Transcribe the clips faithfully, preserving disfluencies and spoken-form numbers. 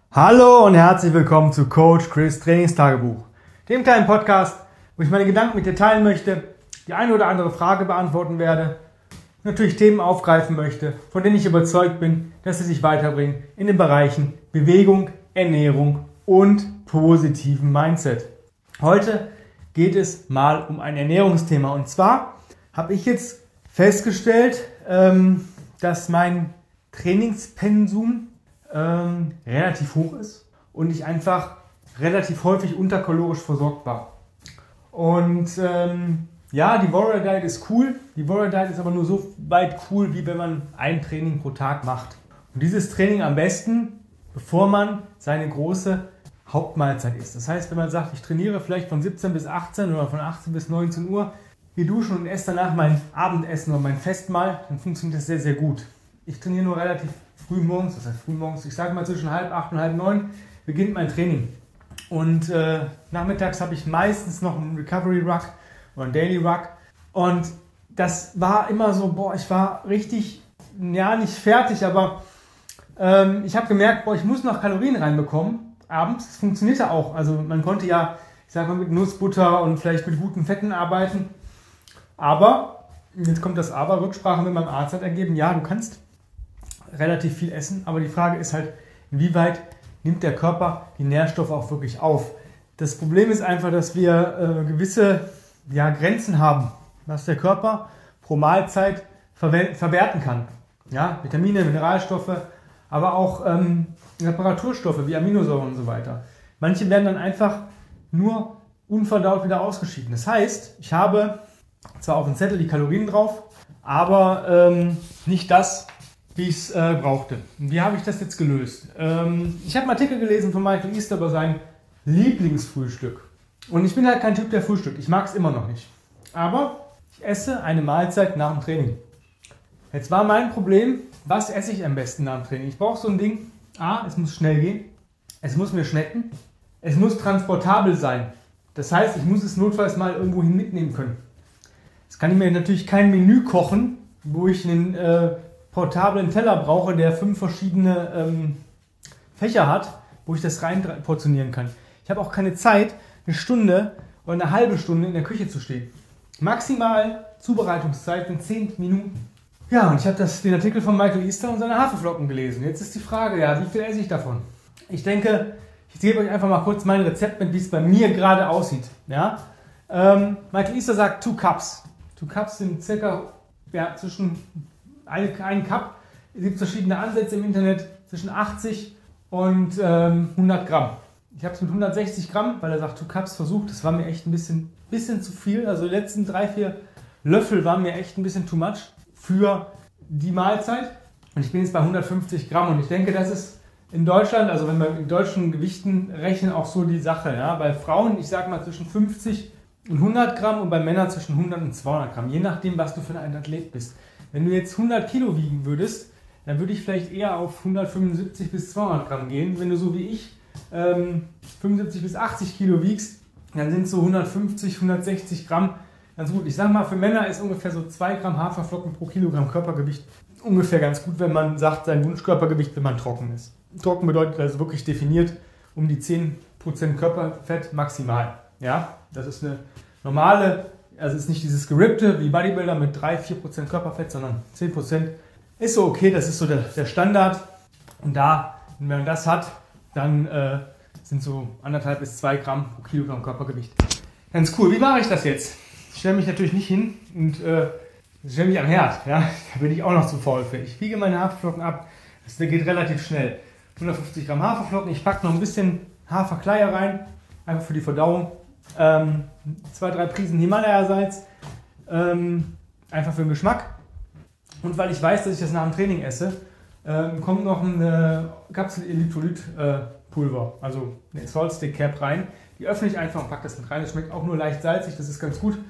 Hallo und herzlich willkommen zu Coach Chris Trainingstagebuch, dem kleinen Podcast, wo ich meine Gedanken mit dir teilen möchte, die eine oder andere Frage beantworten werde, natürlich Themen aufgreifen möchte, von denen ich überzeugt bin, dass sie dich weiterbringen in den Bereichen Bewegung, Ernährung und positiven Mindset. Heute geht es mal um ein Ernährungsthema und zwar habe ich jetzt festgestellt, dass mein Trainingspensum ähm, relativ hoch ist und ich einfach relativ häufig unterkalorisch versorgt war. Und ähm, ja, die Warrior Diet ist cool. Die Warrior Diet ist aber nur so weit cool, wie wenn man ein Training pro Tag macht. Und dieses Training am besten, bevor man seine große Hauptmahlzeit isst. Das heißt, wenn man sagt, ich trainiere vielleicht von siebzehn bis achtzehn oder von achtzehn bis neunzehn Uhr, gehe duschen und esse danach mein Abendessen oder mein Festmahl, dann funktioniert das sehr, sehr gut. Ich trainiere nur relativ früh morgens, das heißt früh morgens, ich sage mal zwischen halb acht und halb neun beginnt mein Training. Und äh, nachmittags habe ich meistens noch einen Recovery Ruck oder einen Daily Ruck. Und das war immer so, boah, ich war richtig, ja nicht fertig, aber ähm, ich habe gemerkt, boah, ich muss noch Kalorien reinbekommen abends. Das funktionierte auch. Also man konnte ja, ich sage mal, mit Nussbutter und vielleicht mit guten Fetten arbeiten. Aber, jetzt kommt das Aber, Rücksprache mit meinem Arzt hat ergeben, ja, du kannst relativ viel essen, aber die Frage ist halt, inwieweit nimmt der Körper die Nährstoffe auch wirklich auf. Das Problem ist einfach, dass wir äh, gewisse ja, Grenzen haben, was der Körper pro Mahlzeit verwe- verwerten kann. Ja, Vitamine, Mineralstoffe, aber auch ähm, Reparaturstoffe wie Aminosäuren und so weiter. Manche werden dann einfach nur unverdaut wieder ausgeschieden. Das heißt, ich habe zwar auf dem Zettel die Kalorien drauf, aber ähm, nicht das, wie ich es äh, brauchte. Wie habe ich das jetzt gelöst? Ähm, ich habe einen Artikel gelesen von Michael Easter über sein Lieblingsfrühstück. Und ich bin halt kein Typ, der frühstückt. Ich mag es immer noch nicht. Aber ich esse eine Mahlzeit nach dem Training. Jetzt war mein Problem, was esse ich am besten nach dem Training? Ich brauche so ein Ding, A, es muss schnell gehen, es muss mir schmecken, es muss transportabel sein. Das heißt, ich muss es notfalls mal irgendwohin mitnehmen können. Jetzt kann ich mir natürlich kein Menü kochen, wo ich einen äh, portablen Teller brauche, der fünf verschiedene ähm, Fächer hat, wo ich das rein portionieren kann. Ich habe auch keine Zeit, eine Stunde oder eine halbe Stunde in der Küche zu stehen. Maximal Zubereitungszeit sind zehn Minuten. Ja, und ich habe den Artikel von Michael Easter und seine Haferflocken gelesen. Jetzt ist die Frage, ja, wie viel esse ich davon? Ich denke, ich gebe euch einfach mal kurz mein Rezept mit, wie es bei mir gerade aussieht. Ja? Ähm, Michael Easter sagt two cups. Two cups sind circa ja, zwischen Ein, ein Cup, es gibt verschiedene Ansätze im Internet, zwischen achtzig und ähm, hundert Gramm. Ich habe es mit hundertsechzig Gramm, weil er sagt, two Cups versucht, das war mir echt ein bisschen, bisschen zu viel. Also die letzten drei, vier Löffel waren mir echt ein bisschen too much für die Mahlzeit. Und ich bin jetzt bei hundertfünfzig Gramm und ich denke, das ist in Deutschland, also wenn wir in deutschen Gewichten rechnen, auch so die Sache. Ja? Bei Frauen, ich sage mal zwischen fünfzig und hundert Gramm und bei Männern zwischen hundert und zweihundert Gramm, je nachdem, was du für ein Athlet bist. Wenn du jetzt hundert Kilo wiegen würdest, dann würde ich vielleicht eher auf hundertfünfundsiebzig bis zweihundert Gramm gehen. Wenn du so wie ich ähm, fünfundsiebzig bis achtzig Kilo wiegst, dann sind es so hundertfünfzig, hundertsechzig Gramm ganz gut. Ich sage mal, für Männer ist ungefähr so zwei Gramm Haferflocken pro Kilogramm Körpergewicht ungefähr ganz gut, wenn man sagt, sein Wunschkörpergewicht, wenn man trocken ist. Trocken bedeutet also wirklich definiert um die zehn Prozent Körperfett maximal. Ja, das ist eine normale. Also es ist nicht dieses gerippte wie Bodybuilder mit drei bis vier Prozent Körperfett, sondern zehn Prozent ist so okay, das ist so der, der Standard. Und da, wenn man das hat, dann äh, sind so anderthalb bis zwei Gramm pro Kilogramm Körpergewicht. Ganz cool. Wie mache ich das jetzt? Ich stelle mich natürlich nicht hin und äh, stelle mich am Herd. Ja? Da bin ich auch noch zu faul für. Ich wiege meine Haferflocken ab. Das geht relativ schnell. hundertfünfzig Gramm Haferflocken. Ich packe noch ein bisschen Haferkleie rein, einfach für die Verdauung. Ähm, zwei, drei Prisen Himalaya-Salz, ähm, einfach für den Geschmack. Und weil ich weiß, dass ich das nach dem Training esse, ähm, kommt noch eine Kapsel Elektrolyt-Pulver, äh, also eine Salt Stick Cap rein. Die öffne ich einfach und packe das mit rein. Das schmeckt auch nur leicht salzig, das ist ganz gut.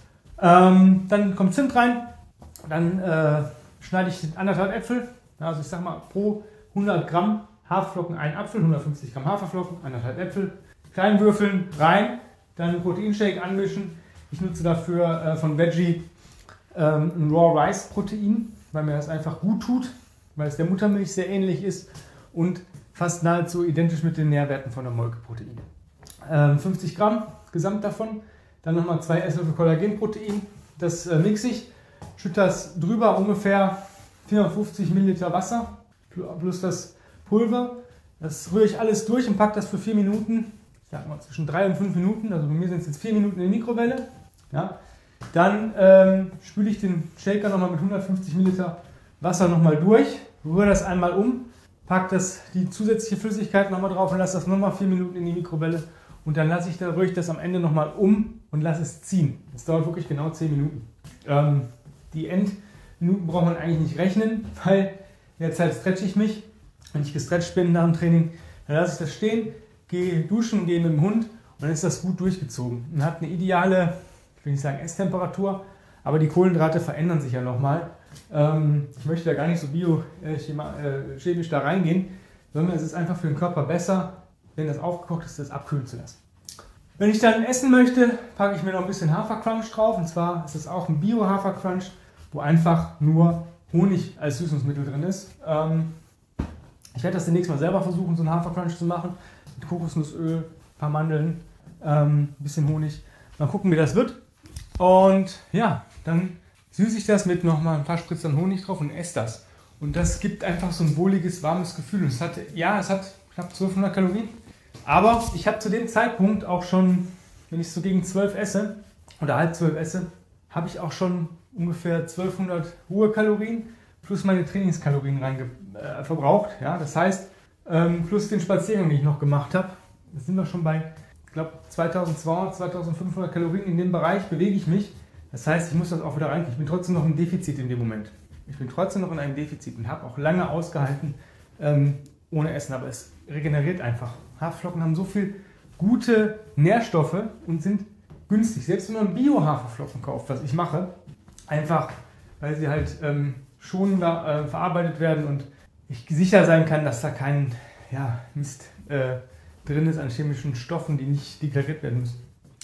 Ähm, dann kommt Zimt rein, dann äh, schneide ich anderthalb Äpfel, also ich sag mal pro hundert Gramm Haferflocken ein Apfel, hundertfünfzig Gramm Haferflocken, anderthalb Äpfel, klein würfeln, rein. Dann einen Proteinshake anmischen. Ich nutze dafür äh, von Veggie ähm, ein Raw Rice Protein, weil mir das einfach gut tut, weil es der Muttermilch sehr ähnlich ist und fast nahezu identisch mit den Nährwerten von der Molkeprotein. Ähm, fünfzig Gramm gesamt davon, dann nochmal zwei Esslöffel Kollagenprotein, das äh, mixe ich, schütte das drüber, ungefähr vierhundertfünfzig Milliliter Wasser plus das Pulver. Das rühre ich alles durch und packe das für vier Minuten, ich sag mal zwischen drei und fünf Minuten, also bei mir sind es jetzt vier Minuten in die Mikrowelle. Ja. Dann ähm, spüle ich den Shaker nochmal mit hundertfünfzig Milliliter Wasser nochmal durch, rühre das einmal um, packe das, die zusätzliche Flüssigkeit nochmal drauf und lasse das nochmal vier Minuten in die Mikrowelle. Und dann lasse ich da, rühre ich das am Ende nochmal um und lasse es ziehen. Das dauert wirklich genau zehn Minuten. Ähm, die Endminuten braucht man eigentlich nicht rechnen, weil in der Zeit stretche ich mich. Wenn ich gestretcht bin nach dem Training, dann lasse ich das stehen, gehe duschen, gehe mit dem Hund und dann ist das gut durchgezogen. Und hat eine ideale, ich will nicht sagen Esstemperatur, aber die Kohlenhydrate verändern sich ja nochmal. Ähm, ich möchte da gar nicht so biochemisch da reingehen, sondern es ist einfach für den Körper besser, wenn das aufgekocht ist, das abkühlen zu lassen. Wenn ich dann essen möchte, packe ich mir noch ein bisschen Hafercrunch drauf. Und zwar ist es auch ein Bio-Hafercrunch, wo einfach nur Honig als Süßungsmittel drin ist. Ähm, ich werde das demnächst mal selber versuchen, so einen Hafercrunch zu machen. Mit Kokosnussöl, ein paar Mandeln, ähm, ein bisschen Honig. Mal gucken, wie das wird. Und ja, dann süße ich das mit noch mal ein paar Spritzern Honig drauf und esse das. Und das gibt einfach so ein wohliges, warmes Gefühl. Und es hat, ja, es hat knapp zwölfhundert Kalorien. Aber ich habe zu dem Zeitpunkt auch schon, wenn ich so gegen zwölf esse oder halb zwölf esse, habe ich auch schon ungefähr zwölfhundert Ruhekalorien plus meine Trainingskalorien rein äh, verbraucht. Ja? Das heißt, ähm, plus den Spaziergang, den ich noch gemacht habe, da sind wir schon bei, ich glaube, zweitausendzweihundert, zweitausendfünfhundert Kalorien. In dem Bereich bewege ich mich. Das heißt, ich muss das auch wieder rein. Ich bin trotzdem noch im Defizit in dem Moment. Ich bin trotzdem noch in einem Defizit und habe auch lange ausgehalten ähm, ohne Essen, aber es regeneriert einfach. Haferflocken haben so viel gute Nährstoffe und sind günstig. Selbst wenn man Bio-Haferflocken kauft, was ich mache, einfach weil sie halt ähm, schonender äh, verarbeitet werden und ich sicher sein kann, dass da kein ja, Mist äh, drin ist an chemischen Stoffen, die nicht deklariert werden müssen.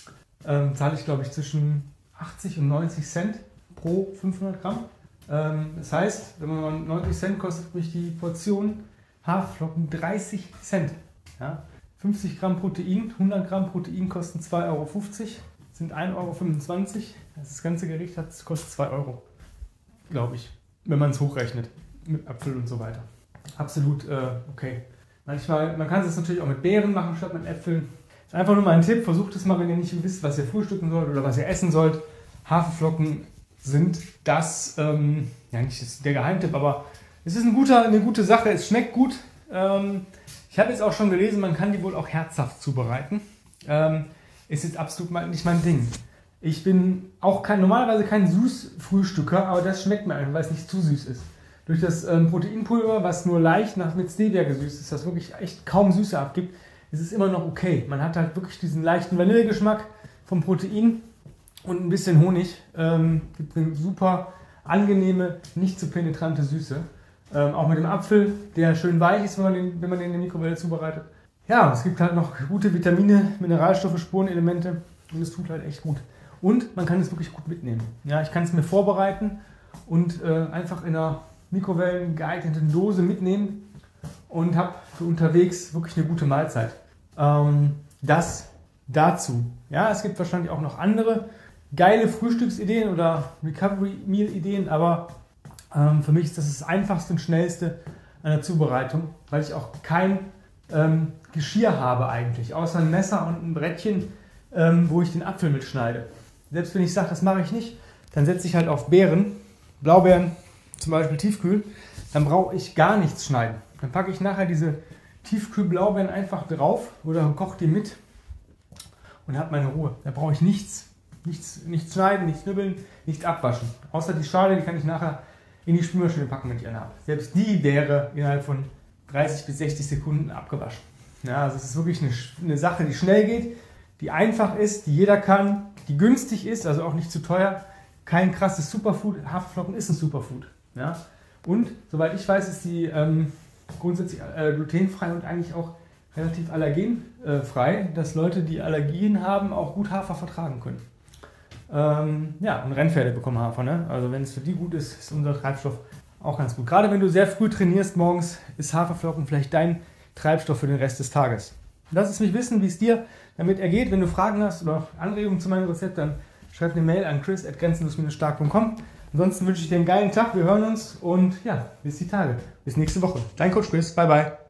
Ähm, zahle ich, glaube ich, zwischen achtzig und neunzig Cent pro fünfhundert Gramm. Ähm, das heißt, wenn man neunzig Cent kostet mich die Portion Haferflocken dreißig Cent. Ja? fünfzig Gramm Protein, hundert Gramm Protein kosten zwei Euro fünfzig, sind ein Euro fünfundzwanzig. Das ganze Gericht hat, kostet zwei Euro, glaube ich, wenn man es hochrechnet, mit Apfel und so weiter. Absolut äh, okay. Manchmal, man kann es natürlich auch mit Beeren machen statt mit Äpfeln. Das ist einfach nur mal ein Tipp, versucht es mal, wenn ihr nicht wisst, was ihr frühstücken sollt oder was ihr essen sollt. Haferflocken sind das, ähm, ja nicht das, der Geheimtipp, aber es ist ein guter, eine gute Sache, es schmeckt gut. Ähm, ich habe jetzt auch schon gelesen, man kann die wohl auch herzhaft zubereiten. Ähm, ist jetzt absolut mal nicht mein Ding. Ich bin auch kein, normalerweise kein Süßfrühstücker, aber das schmeckt mir einfach, weil es nicht zu süß ist. Durch das ähm, Proteinpulver, was nur leicht nach mit Stevia gesüßt ist, das wirklich echt kaum Süße abgibt, ist es immer noch okay. Man hat halt wirklich diesen leichten Vanillegeschmack vom Protein und ein bisschen Honig. Ähm, gibt eine super angenehme, nicht zu penetrante Süße. Ähm, auch mit dem Apfel, der schön weich ist, wenn man den, wenn man den in der Mikrowelle zubereitet. Ja, es gibt halt noch gute Vitamine, Mineralstoffe, Spurenelemente und es tut halt echt gut. Und man kann es wirklich gut mitnehmen. Ja, ich kann es mir vorbereiten und äh, einfach in einer Mikrowellen geeigneten Dose mitnehmen und habe für unterwegs wirklich eine gute Mahlzeit. Ähm, das dazu. Ja, es gibt wahrscheinlich auch noch andere geile Frühstücksideen oder Recovery-Meal-Ideen, aber ähm, für mich ist das das einfachste und schnellste an der Zubereitung, weil ich auch kein ähm, Geschirr habe eigentlich, außer ein Messer und ein Brettchen, ähm, wo ich den Apfel mitschneide. Selbst wenn ich sage, das mache ich nicht, dann setze ich halt auf Beeren, Blaubeeren zum Beispiel tiefkühl, dann brauche ich gar nichts schneiden. Dann packe ich nachher diese Tiefkühl-Blaubeeren einfach drauf oder koche die mit und habe meine Ruhe. Da brauche ich nichts, nichts, nichts schneiden, nichts knüppeln, nichts abwaschen. Außer die Schale, die kann ich nachher in die Spülmaschine packen, wenn ich eine habe. Selbst die wäre innerhalb von dreißig bis sechzig Sekunden abgewaschen. Ja, also es ist wirklich eine, eine Sache, die schnell geht, die einfach ist, die jeder kann, die günstig ist, also auch nicht zu teuer. Kein krasses Superfood. Haferflocken ist ein Superfood. Ja? Und soweit ich weiß, ist die ähm, grundsätzlich äh, glutenfrei und eigentlich auch relativ allergenfrei, äh, dass Leute, die Allergien haben, auch gut Hafer vertragen können. Ähm, ja, und Rennpferde bekommen Hafer. Ne? Also wenn es für die gut ist, ist unser Treibstoff auch ganz gut. Gerade wenn du sehr früh trainierst morgens, ist Haferflocken vielleicht dein Treibstoff für den Rest des Tages. Lass es mich wissen, wie es dir damit ergeht. Wenn du Fragen hast oder Anregungen zu meinem Rezept, dann schreib eine Mail an chris at grenzenlos stark punkt com. Ansonsten wünsche ich dir einen geilen Tag. Wir hören uns und ja, bis die Tage. Bis nächste Woche. Dein Coach Chris. Bye, bye.